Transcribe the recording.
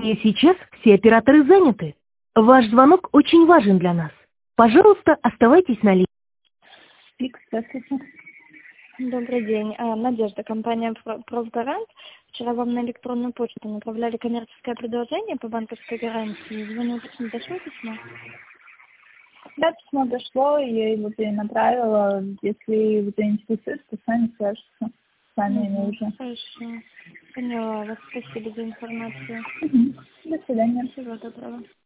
И сейчас все операторы заняты. Ваш звонок очень важен для нас. Пожалуйста, оставайтесь на линии. Здравствуйте. Добрый день. Надежда, компания «Профгарант». Вчера вам на электронную почту направляли коммерческое предложение по банковской гарантии. Звоню уточнить, дошло письмо? Да, письмо дошло, я его перенаправила. Если вы заинтересуетесь, то с вами свяжутся. С вами они уже. Хорошо. Поняла вас. Спасибо за информацию. До свидания. Всего доброго.